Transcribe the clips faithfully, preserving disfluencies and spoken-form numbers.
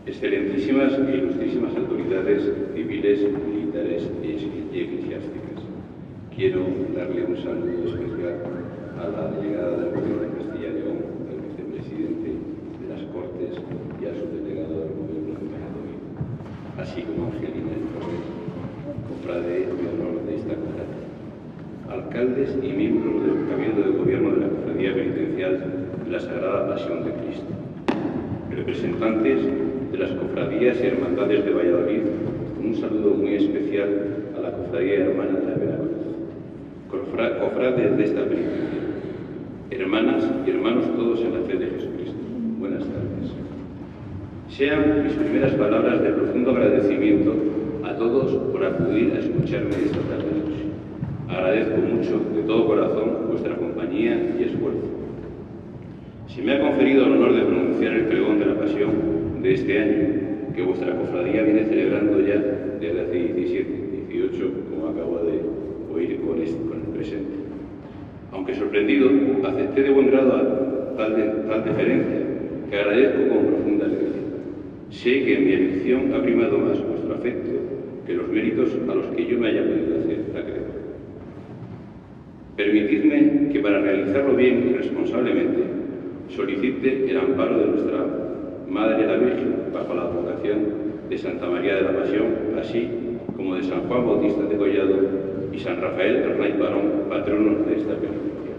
excelentísimas e ilustrísimas autoridades civiles, militares y eclesiásticas, quiero darle un saludo especial a la delegada del Gobierno de Castilla y León, al vicepresidente de las Cortes y al subdelegado del Gobierno de Valladolid, así como a Angelina Torres, cofrade de honor de esta cofradía, alcaldes y miembros del Cabildo de Gobierno de la Cofradía Penitencial de la Sagrada Pasión de Cristo, representantes de las cofradías y hermandades de Valladolid, un saludo muy especial a la Cofradía Hermana de la Veracruz, Cofra, cofrades de esta penitencia, hermanas y hermanos todos en la fe de Jesucristo. Buenas tardes. Sean mis primeras palabras de profundo agradecimiento a todos por acudir a escucharme esta tarde-noche. Agradezco mucho, de todo corazón, vuestra compañía y esfuerzo. Se me ha conferido el honor de pronunciar el pregón de la Pasión de este año, que vuestra cofradía viene celebrando ya desde hace diecisiete, dieciocho, como acabo de oír con, este, con el presente. Aunque sorprendido, acepté de buen grado a tal, de, tal deferencia, que agradezco con profunda alegría. Sé que en mi elección ha primado más vuestro afecto que los méritos a los que yo me haya podido hacer acreedor. Permitidme que para realizarlo bien y responsablemente solicite el amparo de nuestra Madre la Virgen bajo la advocación de Santa María de la Pasión, así como de San Juan Bautista de Collado y San Rafael el Rey Varón, patronos de esta penitencia.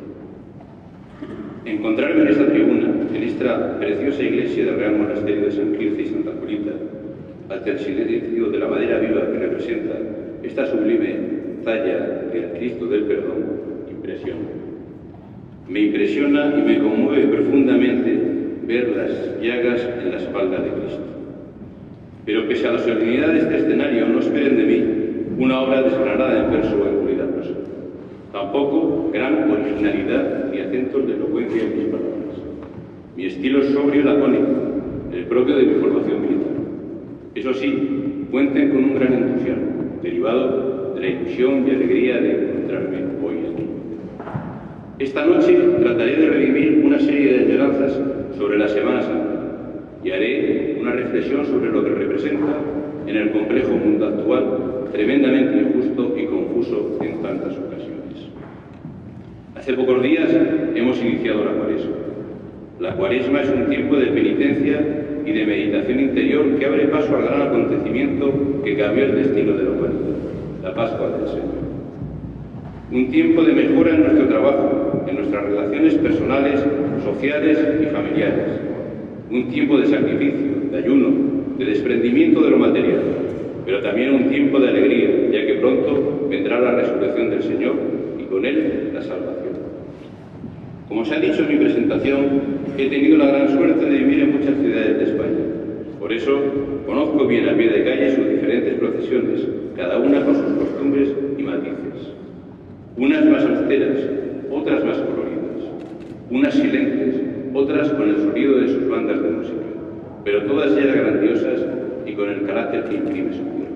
Encontrarme en esta tribuna, en esta preciosa iglesia del Real Monasterio de San Quirce y Santa Julita, ante el silencio de la madera viva que representa esta sublime talla del Cristo del Perdón, impresiona. Me impresiona y me conmueve profundamente ver las llagas en la espalda de Cristo. Pero pese a la solemnidad de este escenario, no esperen de mí una obra desgranada en verso o en puridad prosa. Tampoco gran originalidad ni acentos de elocuencia en mis palabras. Mi estilo es sobrio y lacónico, el propio de mi formación militar. Eso sí, cuenten con un gran entusiasmo, derivado de la ilusión y alegría de encontrarme hoy aquí. Esta noche trataré de revivir una serie de añoranzas sobre la Semana Santa y haré una reflexión sobre lo que representa en el complejo mundo actual, tremendamente injusto y confuso en tantas ocasiones. Hace pocos días hemos iniciado la Cuaresma. La Cuaresma es un tiempo de penitencia y de meditación interior que abre paso al gran acontecimiento que cambió el destino de la humanidad, la Pascua del Señor. Un tiempo de mejora en nuestro trabajo, en nuestras relaciones personales, sociales y familiares. Un tiempo de sacrificio, de ayuno, de desprendimiento de lo material, pero también un tiempo de alegría, ya que pronto vendrá la resurrección del Señor y con él la salvación. Como se ha dicho en mi presentación, he tenido la gran suerte de vivir en muchas ciudades de España. Por eso conozco bien a pie de calle sus diferentes procesiones, cada una con sus costumbres y matices. Unas más austeras, otras más coloridas, unas silentes, otras con el sonido de sus bandas de música, pero todas ellas grandiosas y con el carácter que imprime su cuerpo.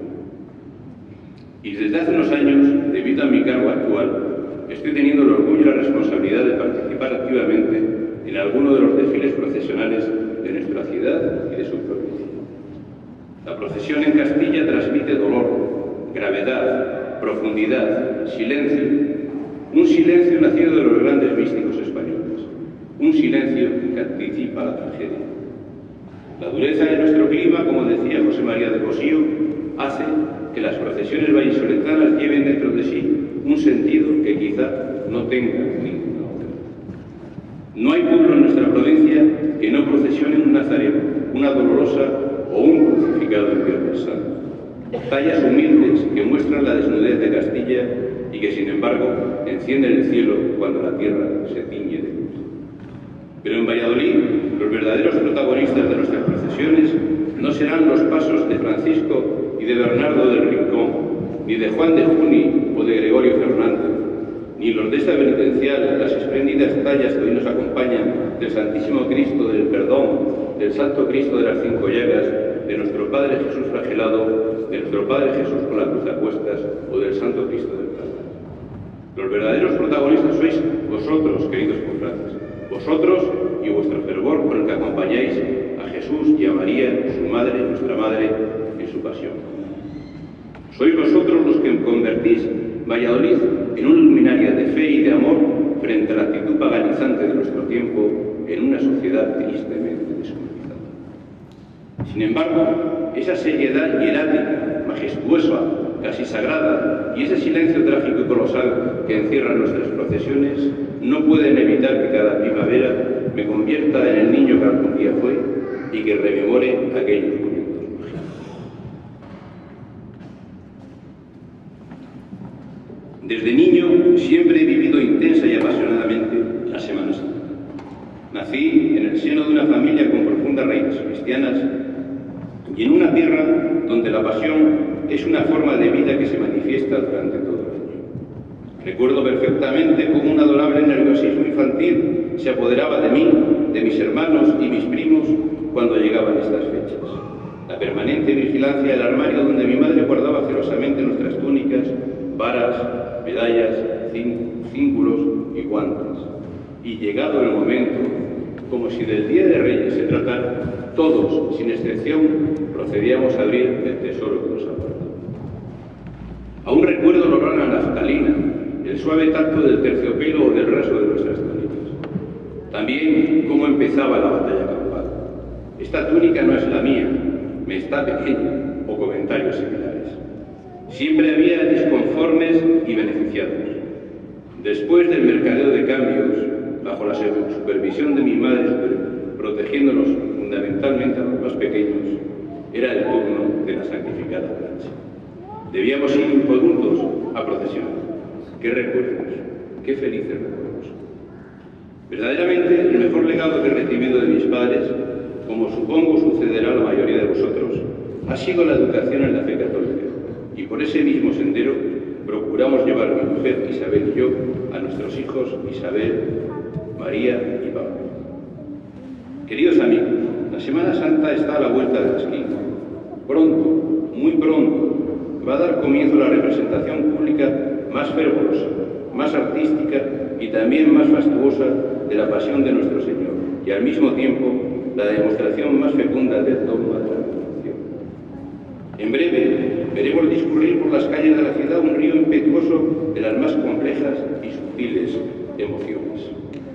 Y desde hace unos años, debido a mi cargo actual, estoy teniendo el orgullo y la responsabilidad de participar activamente en alguno de los desfiles procesionales de nuestra ciudad y de su provincia. La procesión en Castilla transmite dolor, gravedad, profundidad, silencio, un silencio nacido de los grandes místicos españoles, un silencio que anticipa la tragedia. La dureza de nuestro clima, como decía José María de Cosío, hace que las procesiones vallisoletanas lleven dentro de sí un sentido que quizá no tenga ninguna otra. No hay pueblo en nuestra provincia que no procesione un nazareno, una dolorosa o un crucificado en Viernes Santo. Tallas humildes que muestran la desnudez de Castilla y que, sin embargo, encienden el cielo cuando la tierra se tiñe de luz. Pero en Valladolid, los verdaderos protagonistas de nuestras procesiones no serán los pasos de Francisco y de Bernardo del Rincón, ni de Juan de Juni o de Gregorio Fernández, ni los de esta penitencial, las espléndidas tallas que hoy nos acompañan del Santísimo Cristo del Perdón, del Santo Cristo de las Cinco Llagas, de nuestro Padre Jesús flagelado, de nuestro Padre Jesús con la cruz a cuestas o del Santo Cristo del Perdón. Los verdaderos protagonistas sois vosotros, queridos confratres, vosotros y vuestro fervor con el que acompañáis a Jesús y a María, su Madre, en su pasión. Sois vosotros los que convertís Valladolid en una luminaria de fe y de amor frente a la actitud paganizante de nuestro tiempo en una sociedad tristemente deshumanizada. Sin embargo, esa seriedad hierática, majestuosa, casi sagrada, y ese silencio trágico y colosal que encierran nuestras procesiones no pueden evitar que cada primavera me convierta en el niño que algún día fue y que rememore aquellos momentos mágicos. Desde niño siempre he vivido intensa y apasionadamente la Semana Santa. Nací en el seno de una familia con profundas raíces cristianas y en una tierra donde la pasión es una forma de vida que se manifiesta durante todo el año. Recuerdo perfectamente cómo un adorable nerviosismo infantil se apoderaba de mí, de mis hermanos y mis primos cuando llegaban estas fechas. La permanente vigilancia del armario donde mi madre guardaba celosamente nuestras túnicas, varas, medallas, cíngulos y guantes. Y llegado el momento, como si del Día de Reyes se tratara, todos, sin excepción, procedíamos a abrir el tesoro que nos aguardaba. Aún recuerdo el olor a la naftalina, el suave tacto del terciopelo o del raso de nuestras túnicas. También cómo empezaba la batalla campal. Esta túnica no es la mía, me está pequeña, o comentarios similares. Siempre había disconformes y beneficiados. Después del mercadeo de cambios, bajo la supervisión de mi madre, protegiéndonos fundamentalmente a los más pequeños, era el turno de la santificada plancha. Debíamos ir juntos a procesionar. ¡Qué recuerdos! ¡Qué felices recuerdos! Verdaderamente, el mejor legado que he recibido de mis padres, como supongo sucederá a la mayoría de vosotros, ha sido la educación en la fe católica. Y por ese mismo sendero procuramos llevar mi mujer Isabel y yo a nuestros hijos Isabel, María y Pablo. Queridos amigos, la Semana Santa está a la vuelta de la esquina. Pronto, muy pronto, va a dar comienzo la representación pública más fervorosa, más artística y también más fastuosa de la pasión de nuestro Señor, y al mismo tiempo la demostración más fecunda del dogma de la redención. En breve, veremos discurrir por las calles de la ciudad un río impetuoso de las más complejas y sutiles emociones.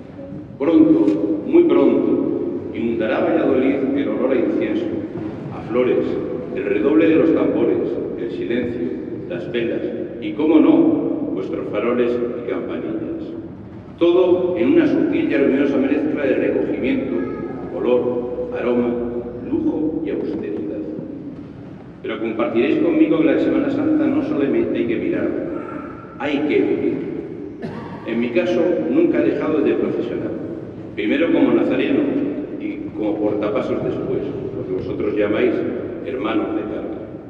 Pronto, muy pronto, inundará Valladolid el olor a incienso, a flores, el redoble de los tambores, el silencio, las velas y, cómo no, vuestros faroles y campanillas. Todo en una sutil y armoniosa mezcla de recogimiento, olor, aroma, lujo y austeridad. Pero compartiréis conmigo que la Semana Santa no solamente hay que mirarla, hay que vivir. En mi caso, nunca he dejado de procesionar, primero como nazareno y como portapasos después, lo que vosotros llamáis hermanos de carga.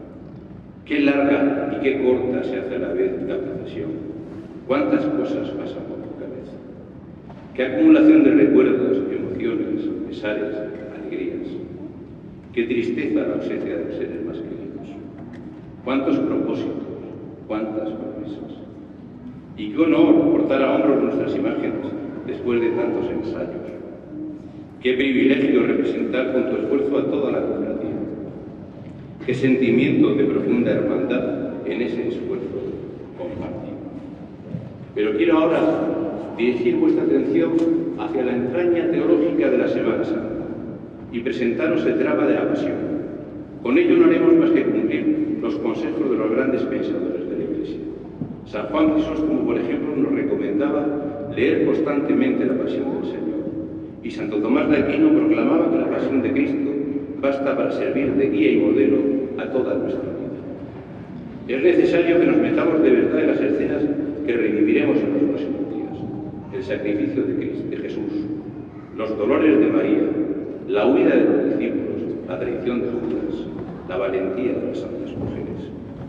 Qué larga y qué corta se hace a la vez la procesión. Cuántas cosas pasan por tu cabeza. Qué acumulación de recuerdos, emociones, pesares, alegrías. Qué tristeza la ausencia de los seres más queridos. Cuántos propósitos, cuántas promesas. Y qué honor portar a hombros nuestras imágenes después de tantos ensayos. Qué privilegio representar con tu esfuerzo a toda la cofradía. Qué sentimiento de profunda hermandad en ese esfuerzo compartido. Pero quiero ahora dirigir vuestra atención hacia la entraña teológica de la Semana Santa y presentaros el drama de la pasión. Con ello no haremos más que cumplir los consejos de los grandes pensadores de la Iglesia. San Juan Crisóstomo, por ejemplo, nos recomendaba leer constantemente la pasión del Señor. Y Santo Tomás de Aquino proclamaba que la pasión de Cristo basta para servir de guía y modelo a toda nuestra vida. Es necesario que nos metamos de verdad en las escenas que reviviremos en los próximos días. El sacrificio de Cristo, de Jesús, los dolores de María, la huida de los discípulos, la traición de Judas, la valentía de las santas mujeres.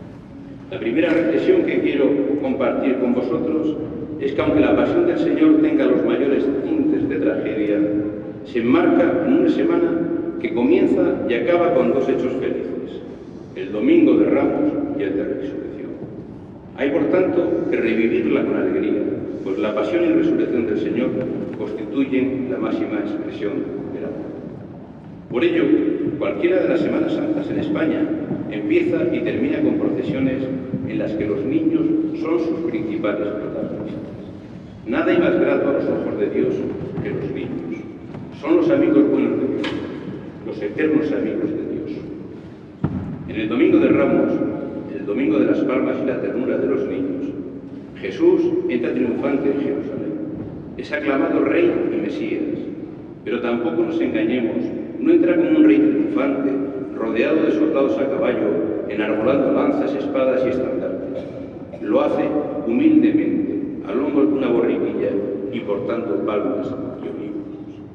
La primera reflexión que quiero compartir con vosotros es que aunque la pasión del Señor tenga los mayores tintes de tragedia, se enmarca en una semana que comienza y acaba con dos hechos felices, el Domingo de Ramos y el de Resurrección. Hay, por tanto, que revivirla con alegría, pues la pasión y resurrección del Señor constituyen la máxima expresión del amor. Por ello, cualquiera de las Semanas Santas en España, en empieza y termina con procesiones en las que los niños son sus principales protagonistas. Nada hay más grato a los ojos de Dios que los niños. Son los amigos buenos de Dios, los eternos amigos de Dios. En el Domingo de Ramos, el Domingo de las Palmas y la ternura de los niños, Jesús entra triunfante en Jerusalén. Es aclamado Rey y Mesías, pero tampoco nos engañemos, no entra como un rey triunfante, rodeado de soldados a caballo, enarbolando lanzas, espadas y estandartes. Lo hace humildemente, al hombro de una borriquilla y portando palmas y olivos.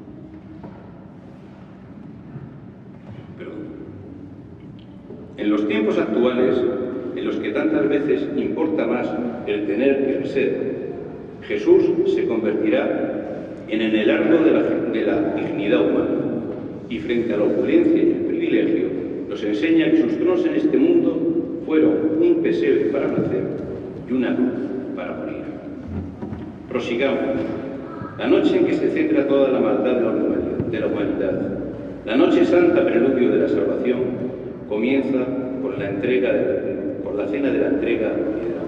Perdón. En los tiempos actuales, en los que tantas veces importa más el tener que el ser, Jesús se convertirá en el heraldo de la, de la dignidad humana y frente a la opulencia y el privilegio nos enseña que sus tronos en este mundo fueron un pesebre para nacer y una cruz para morir. Prosigamos. La noche en que se centra toda la maldad de la humanidad, de la humanidad, la noche santa preludio de la salvación, comienza por la entrega de, por la cena de la entrega de la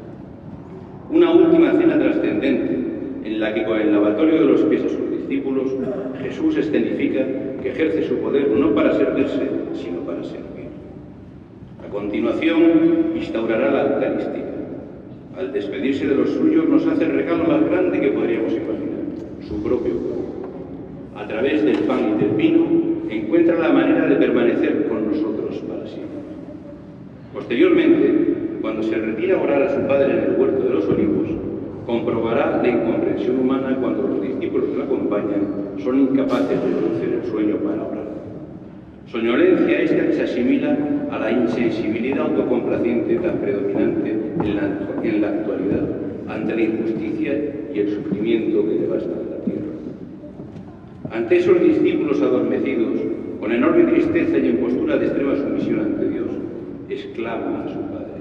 una última cena trascendente en la que con el lavatorio de los pies a sus discípulos Jesús escenifica que ejerce su poder no para servirse, sino para servir. A continuación instaurará la Eucaristía. Al despedirse de los suyos nos hace el regalo más grande que podríamos imaginar, su propio cuerpo. A través del pan y del vino encuentra la manera de permanecer con nosotros para siempre. Posteriormente, cuando se retira a orar a su Padre en el huerto de los olivos, comprobará la incomprensión humana cuando los discípulos que la acompañan son incapaces de vencer el sueño para orar. Soñolencia esta que se asimila a la insensibilidad autocomplaciente tan predominante en la, en la actualidad ante la injusticia y el sufrimiento que devasta la tierra. Ante esos discípulos adormecidos, con enorme tristeza y en postura de extrema sumisión ante Dios, exclama a su Padre: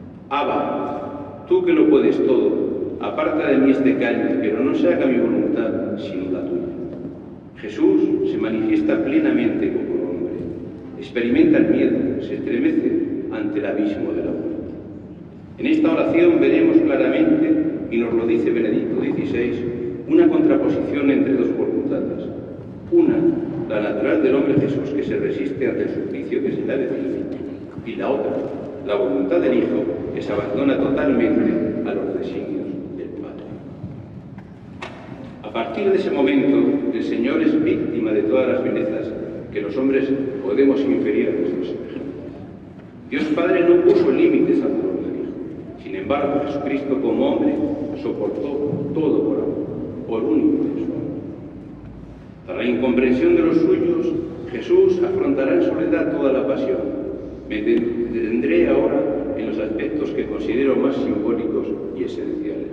Abba, tú que lo puedes todo, aparta de mí este cáliz, pero no se haga mi voluntad sino la tuya. Jesús se manifiesta plenamente como hombre, experimenta el miedo, se estremece ante el abismo de la muerte. En esta oración veremos claramente, y nos lo dice Benedicto dieciséis, una contraposición entre dos voluntades. Una, la natural del hombre Jesús que se resiste ante el suplicio que se le ha decidido, y la otra, la voluntad del Hijo que se abandona totalmente a los designios del Padre. A partir de ese momento, el Señor es víctima de todas las bellezas que los hombres podemos inferir a nuestros semejantes. Dios Padre no puso límites al dolor del Hijo. Sin embargo, Jesucristo como hombre soportó todo por amor, por un intenso amor. Para la incomprensión de los suyos, Jesús afrontará en soledad toda la pasión. Me detendré ahora en los aspectos que considero más simbólicos y esenciales.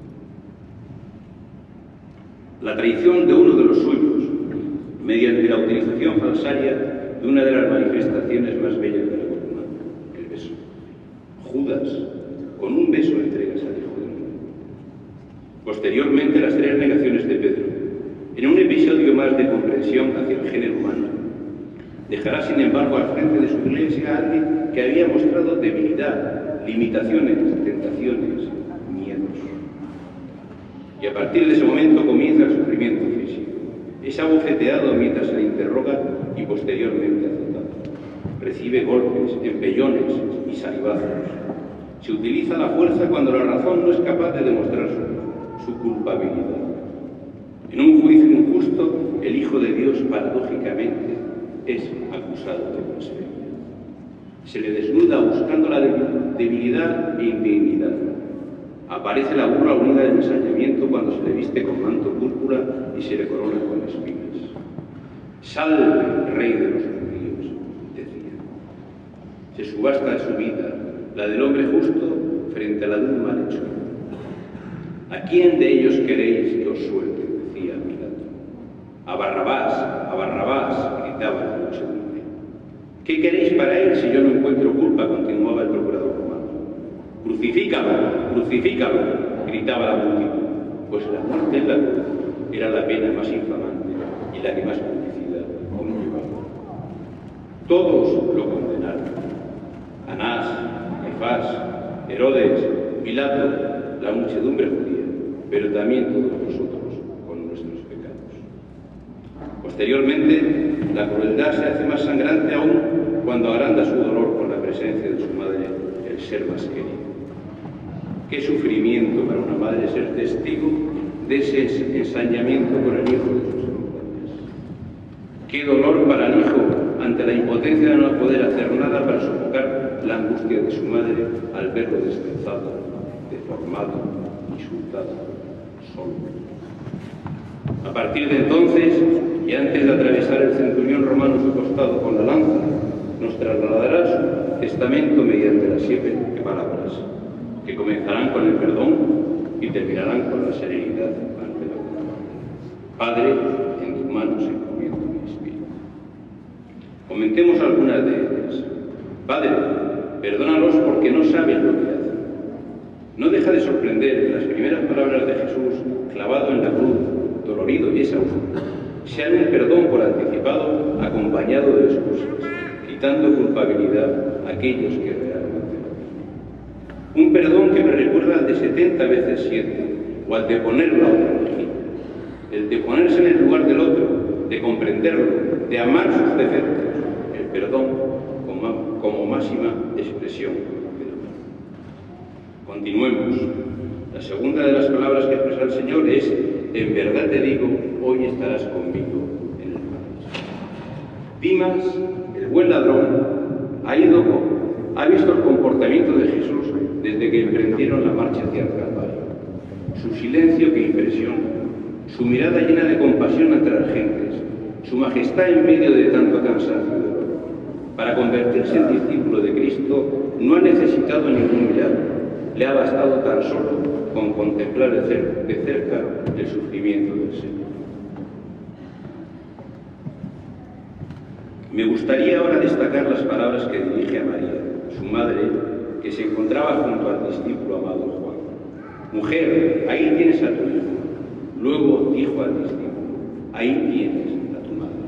La traición de uno de los suyos, mediante la utilización falsaria de una de las manifestaciones más bellas de la vida humana, el beso. Judas, con un beso entregas al Hijo del Mundo. Posteriormente, las tres negaciones de Pedro, en un episodio más de comprensión hacia el género humano. Dejará, sin embargo, al frente de su iglesia a alguien que había mostrado debilidad, limitaciones, tentaciones, miedos. Y a partir de ese momento comienza el sufrimiento físico. Es abofeteado mientras se le interroga y posteriormente azotado. Recibe golpes, empellones y salivazos. Se utiliza la fuerza cuando la razón no es capaz de demostrar su, su culpabilidad. En un juicio injusto, el Hijo de Dios, paradójicamente, es acusado de blasfemia. Se le desnuda buscando la debilidad e indignidad. Aparece la burla unida al ensañamiento cuando se le viste con manto púrpura y se le corona con espinas. Salve, Rey de los judíos, decía. Se subasta su vida, la del hombre justo, frente a la de un malhechor. ¿A quién de ellos queréis que os suelte?, decía Pilato. A Barrabás, a Barrabás, gritaba la muchedumbre. ¿Qué queréis para él si yo no encuentro culpa?, continuaba el procurador romano. Crucifícalo, crucifícalo, gritaba la multitud, pues la muerte en la cruz era la pena más infamante y la que más publicidad conllevaba. Todos lo condenaron, Anás, Caifás, Herodes, Pilato, la muchedumbre judía, pero también todos nosotros con nuestros pecados. Posteriormente, la crueldad se hace más sangrante aún cuando agranda su dolor con la presencia de su madre, el ser más querido. Qué sufrimiento para una madre ser testigo de ese ensañamiento con el hijo de sus entrañas. Qué dolor para el hijo ante la impotencia de no poder hacer nada para sofocar la angustia de su madre al verlo destrozado, deformado, insultado, solo. A partir de entonces, y antes de atravesar el centurión romano su costado con la lanza, nos trasladará su testamento mediante las siete palabras, que comenzarán con el perdón y terminarán con la serenidad ante la culpa. Padre, en tus manos encomiendo mi espíritu. Comentemos algunas de ellas. Padre, perdónalos porque no saben lo que hacen. No deja de sorprender que las primeras palabras de Jesús, clavado en la cruz, dolorido y exhausto, sean un perdón por anticipado acompañado de excusas, quitando culpabilidad a aquellos que realmente lo tienen. Un perdón que me recuerda al de setenta veces siete, o al de poner la otra mejilla, el de ponerse en el lugar del otro, de comprenderlo, de amar sus defectos, el perdón como, como máxima expresión del amor. Continuemos. La segunda de las palabras que expresa el Señor es: en verdad te digo, hoy estarás conmigo en el paraíso. Dimas, el buen ladrón, ha, ido, ha visto el comportamiento de Jesús desde que emprendieron la marcha hacia el Calvario. Su silencio que impresiona, su mirada llena de compasión ante las gentes, su majestad en medio de tanto cansancio y dolor. Para convertirse en discípulo de Cristo no ha necesitado ningún milagro. Le ha bastado tan solo con contemplar de cerca el sufrimiento del Señor. Me gustaría ahora destacar las palabras que dirige a María, su madre, que se encontraba junto al discípulo amado Juan. Mujer, ahí tienes a tu hijo. Luego dijo al discípulo, ahí tienes a tu madre.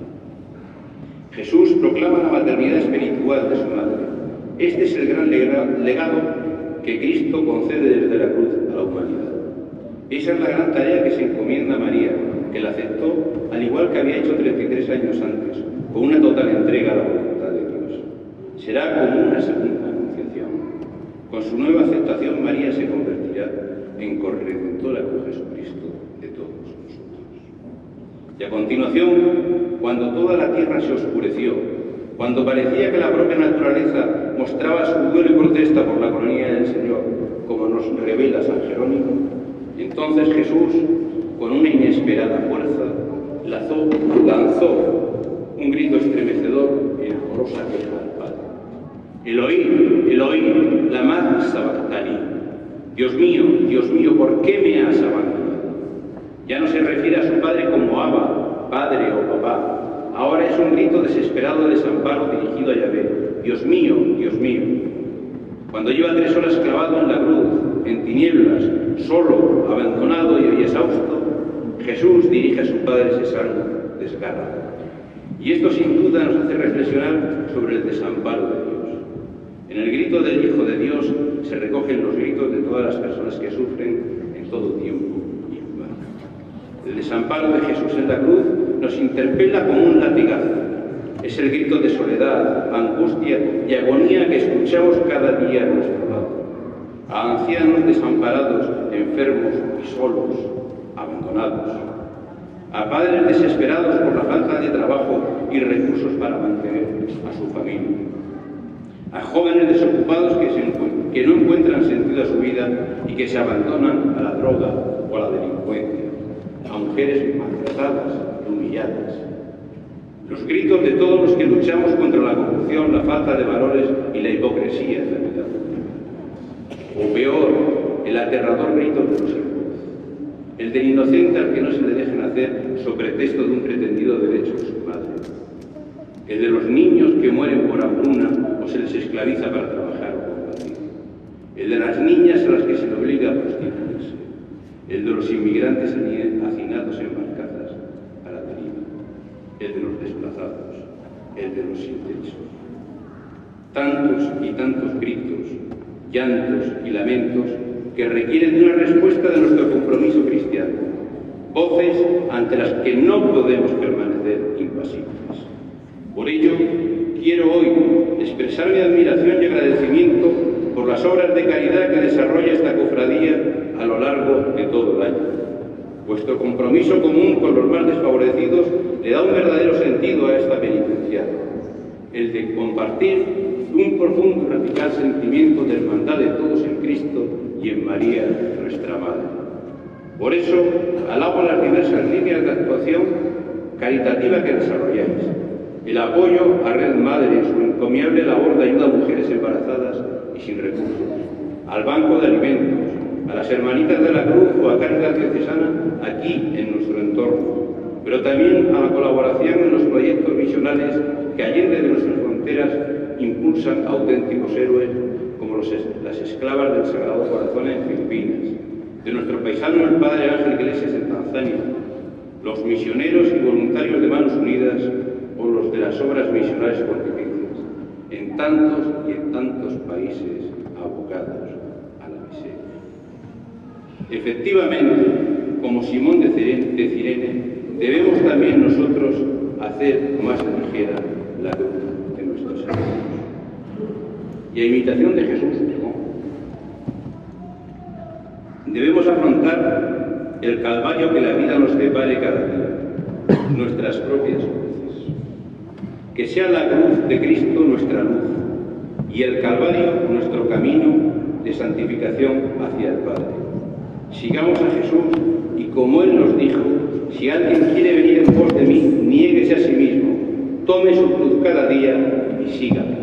Jesús proclama la maternidad espiritual de su madre. Este es el gran legado que Cristo concede desde la cruz a la humanidad. Esa es la gran tarea que se encomienda a María, que la aceptó al igual que había hecho treinta y tres años antes, con una total entrega a la voluntad de Dios. Será como una segunda anunciación. Con su nueva aceptación, María se convertirá en corredentora con Jesucristo de todos nosotros. Y a continuación, cuando toda la tierra se oscureció, cuando parecía que la propia naturaleza mostraba su duelo y protesta por la agonía del Señor, como nos revela San Jerónimo, entonces Jesús, con una inesperada fuerza, lanzó, lanzó un grito estremecedor en amorosa queja al Padre. Eloí, Eloí, lama sabactani. Dios mío, Dios mío, ¿por qué me has abandonado? Ya no se refiere a su Padre como Abba, Padre o Papá. Ahora es un grito desesperado de desamparo dirigido a Yahvé. Dios mío, Dios mío. Cuando lleva tres horas clavado en la cruz, en tinieblas, solo, abandonado y exhausto, Jesús dirige a su Padre ese salmo desgarrado. Y esto sin duda nos hace reflexionar sobre el desamparo de Dios. En el grito del Hijo de Dios se recogen los gritos de todas las personas que sufren en todo tiempo y lugar. El desamparo de Jesús en la cruz nos interpela como un latigazo. Es el grito de soledad, angustia y agonía que escuchamos cada día a nuestro lado. A ancianos desamparados, enfermos y solos, abandonados. A padres desesperados por la falta de trabajo y recursos para mantener a su familia. A jóvenes desocupados que, se que no encuentran sentido a su vida y que se abandonan a la droga o a la delincuencia. A mujeres maltratadas y humilladas. Los gritos de todos los que luchamos contra la corrupción, la falta de valores y la hipocresía en la vida pública. O peor, el aterrador grito de los impulsos, el del inocente al que no se le deja nacer sobre pretexto de un pretendido derecho de su madre, el de los niños que mueren por hambruna o se les esclaviza para trabajar o combatir, el de las niñas a las que se les obliga a prostituirse, el de los inmigrantes hacinados en barcazas a la deriva, el de los desplazados, el de los sin techo. tantos y tantos gritos, llantos y lamentos que requieren de una respuesta de nuestro compromiso cristiano, voces ante las que no podemos permanecer impasibles. Por ello, quiero hoy expresar mi admiración y agradecimiento por las obras de caridad que desarrolla esta cofradía a lo largo de todo el año. Vuestro compromiso común con los más desfavorecidos le da un verdadero sentido a esta penitencia, el de compartir un profundo y radical sentimiento de hermandad de todos en Cristo y en María, nuestra Madre. Por eso, alabo las diversas líneas de actuación caritativa que desarrolláis, el apoyo a Red Madre en su encomiable labor de ayuda a mujeres embarazadas y sin recursos, al Banco de Alimentos, a las Hermanitas de la Cruz o a Cáritas Diocesana aquí en nuestro entorno, pero también a la colaboración en los proyectos misionales que allende de nuestras fronteras impulsan auténticos héroes como los, las esclavas del Sagrado Corazón en Filipinas, de nuestro paisano el Padre Ángel Iglesias en Tanzania, los misioneros y voluntarios de Manos Unidas o los de las obras misionales pontificias, en tantos y en tantos países abocados a la miseria. Efectivamente, como Simón de Cirene, debemos también nosotros hacer más ligera la cruz de nuestros hermanos. Y a imitación de Jesús, ¿no? Debemos afrontar el calvario que la vida nos depare cada día, nuestras propias cruces. Que sea la cruz de Cristo nuestra luz y el calvario nuestro camino de santificación hacia el Padre. Sigamos a Jesús y como Él nos dijo, si alguien quiere venir en pos de mí, niéguese a sí mismo, tome su cruz cada día y sígame.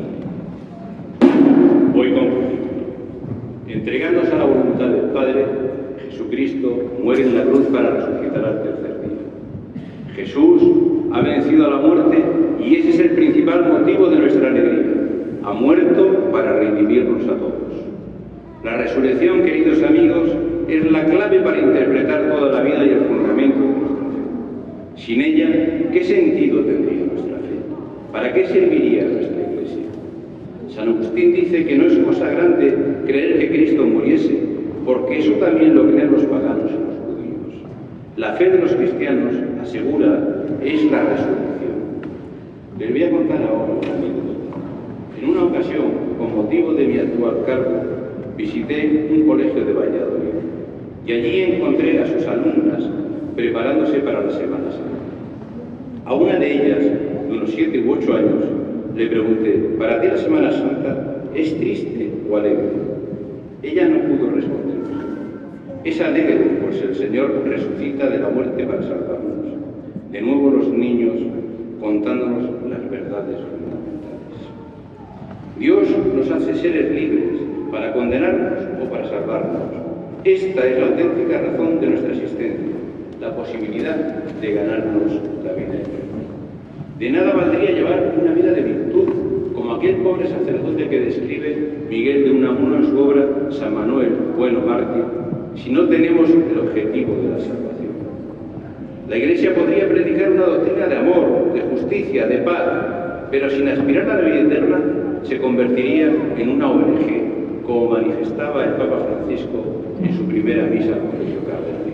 Hoy concluimos. Entregándose a la voluntad del Padre, Jesucristo muere en la cruz para resucitar al tercer día. Jesús ha vencido a la muerte y ese es el principal motivo de nuestra alegría. Ha muerto para redimirnos a todos. La resurrección, queridos amigos, es la clave para interpretar toda la vida y el fundamento de nuestra fe. Sin ella, ¿qué sentido tendría nuestra fe? ¿Para qué serviría nuestra Iglesia? San Agustín dice que no es cosa grande creer que Cristo muriese, porque eso también lo creen los paganos y los judíos. La fe de los cristianos, asegura, es la resurrección. Les voy a contar ahora una anécdota. En una ocasión, con motivo de mi actual cargo, visité un colegio de Valladolid y allí encontré a sus alumnas preparándose para la Semana Santa. A una de ellas, de unos siete u ocho años, le pregunté, ¿para ti la Semana Santa es triste o alegre? Ella no pudo responderme. Es alegre, pues el Señor resucita de la muerte para salvarnos. De nuevo los niños contándonos las verdades fundamentales. Dios nos hace seres libres para condenarnos o para salvarnos. Esta es la auténtica razón de nuestra existencia, la posibilidad de ganarnos la vida eterna. De nada valdría llevar una vida de virtud, como aquel pobre sacerdote que describe Miguel de Unamuno en su obra San Manuel, bueno mártir, si no tenemos el objetivo de la salvación. La Iglesia podría predicar una doctrina de amor, de justicia, de paz, pero sin aspirar a la vida eterna se convertiría en una O N G, como manifestaba el Papa Francisco en su primera misa al Colegio Cardenal.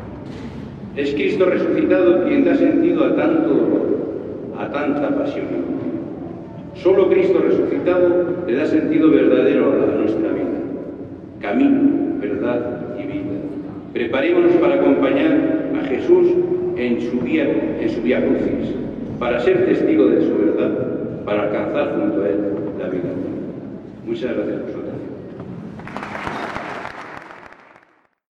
Es Cristo resucitado quien da sentido a tanto dolor, a tanta pasión. Solo Cristo resucitado le da sentido verdadero a nuestra vida. Camino, verdad y vida. Preparémonos para acompañar a Jesús en su vía, en su vía crucis, para ser testigo de su verdad, para alcanzar junto a Él la vida. Muchas gracias.